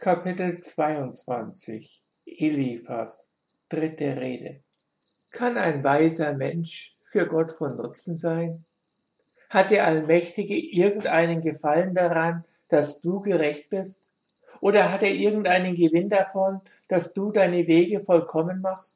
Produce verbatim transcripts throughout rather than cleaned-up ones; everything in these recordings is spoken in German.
Kapitel zweiundzwanzig Eliphas, dritte Rede. Kann ein weiser Mensch für Gott von Nutzen sein? Hat der Allmächtige irgendeinen Gefallen daran, dass du gerecht bist? Oder hat er irgendeinen Gewinn davon, dass du deine Wege vollkommen machst?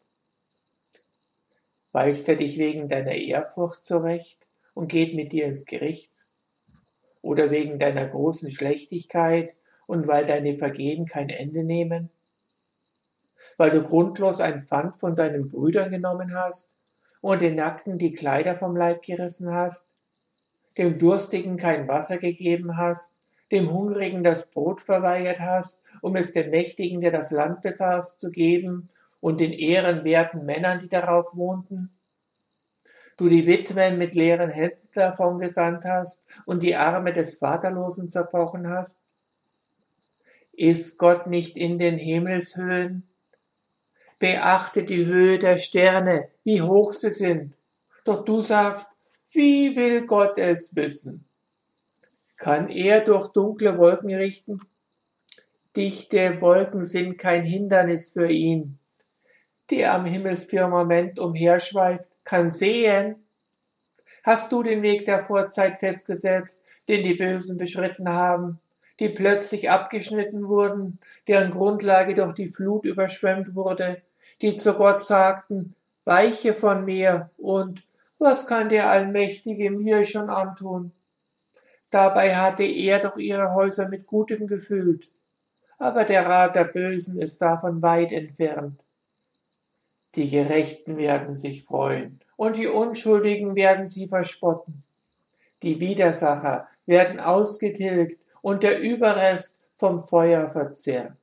Weist er dich wegen deiner Ehrfurcht zurecht und geht mit dir ins Gericht? Oder wegen deiner großen Schlechtigkeit und weil deine Vergehen kein Ende nehmen? Weil du grundlos ein Pfand von deinen Brüdern genommen hast und den Nackten die Kleider vom Leib gerissen hast, dem Durstigen kein Wasser gegeben hast, dem Hungrigen das Brot verweigert hast, um es dem Mächtigen, der das Land besaß, zu geben und den ehrenwerten Männern, die darauf wohnten? Du die Witwen mit leeren Händen davon gesandt hast und die Arme des Vaterlosen zerbrochen hast? Ist Gott nicht in den Himmelshöhen? Beachte die Höhe der Sterne, wie hoch sie sind. Doch du sagst, wie will Gott es wissen? Kann er durch dunkle Wolken richten? Dichte Wolken sind kein Hindernis für ihn. Der am Himmelsfirmament umherschweift, kann sehen. Hast du den Weg der Vorzeit festgesetzt, den die Bösen beschritten haben, die plötzlich abgeschnitten wurden, deren Grundlage durch die Flut überschwemmt wurde, die zu Gott sagten, weiche von mir und was kann der Allmächtige mir schon antun? Dabei hatte er doch ihre Häuser mit Gutem gefüllt, aber der Rat der Bösen ist davon weit entfernt. Die Gerechten werden sich freuen und die Unschuldigen werden sie verspotten. Die Widersacher werden ausgetilgt und der Überrest vom Feuer verzehrt.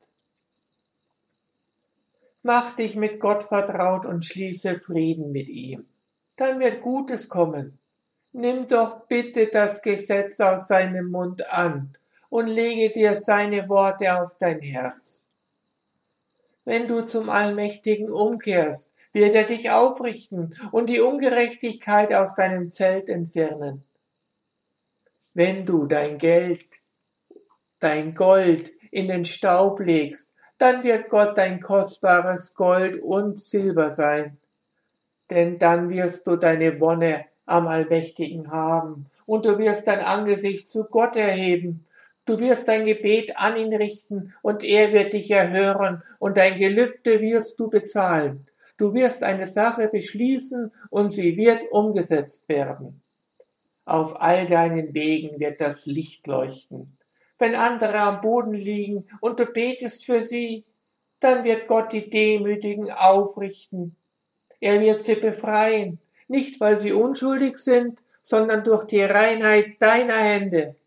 Mach dich mit Gott vertraut und schließe Frieden mit ihm. Dann wird Gutes kommen. Nimm doch bitte das Gesetz aus seinem Mund an und lege dir seine Worte auf dein Herz. Wenn du zum Allmächtigen umkehrst, wird er dich aufrichten und die Ungerechtigkeit aus deinem Zelt entfernen. Wenn du dein Geld, dein Gold in den Staub legst, dann wird Gott dein kostbares Gold und Silber sein. Denn dann wirst du deine Wonne am Allmächtigen haben und du wirst dein Angesicht zu Gott erheben. Du wirst dein Gebet an ihn richten und er wird dich erhören und dein Gelübde wirst du bezahlen. Du wirst eine Sache beschließen und sie wird umgesetzt werden. Auf all deinen Wegen wird das Licht leuchten. Wenn andere am Boden liegen und du betest für sie, dann wird Gott die Demütigen aufrichten. Er wird sie befreien, nicht weil sie unschuldig sind, sondern durch die Reinheit deiner Hände.